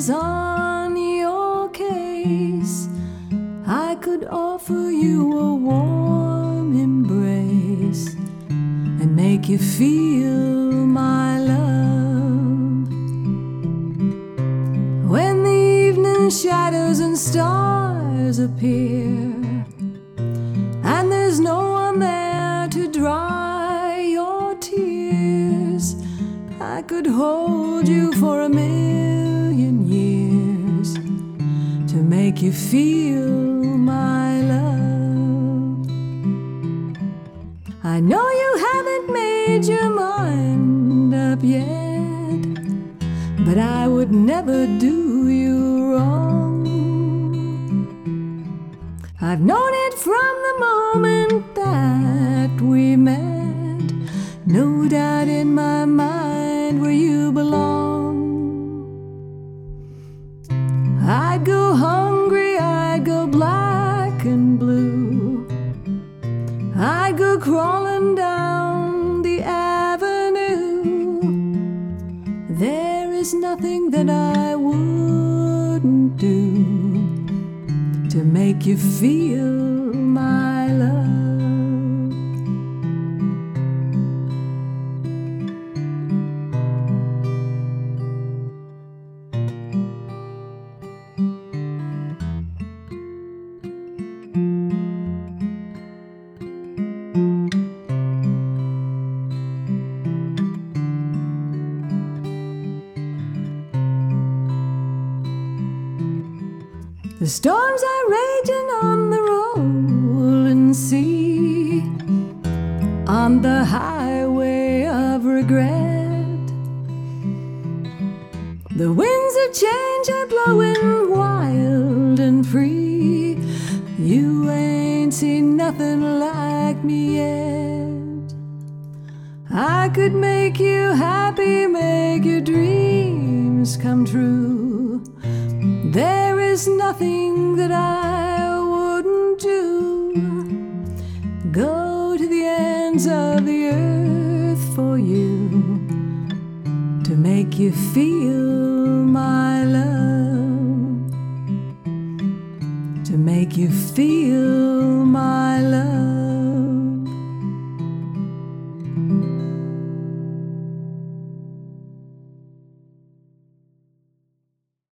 is on your case, I could offer you a warm embrace and make you feel my love. When the evening shadows and stars appear, and there's no one there to dry your tears, I could hold you for 1,000,000 years to make you feel my love. I know you haven't made your mind up yet, but I would never do you wrong. I've known it from the moment that we met, no doubt in my mind where you belong. I'd go hungry, I'd go black and blue, I'd go crawling down the avenue. There is nothing that I wouldn't do to make you feel my love. The storms are raging on the rolling sea, on the highway of regret. The winds of change are blowing wild and free. You ain't seen nothing like me yet. I could make you happy, make your dreams come true. There is nothing that I wouldn't do. Go to the ends of the earth for you to make you feel my love, to make you feel my love.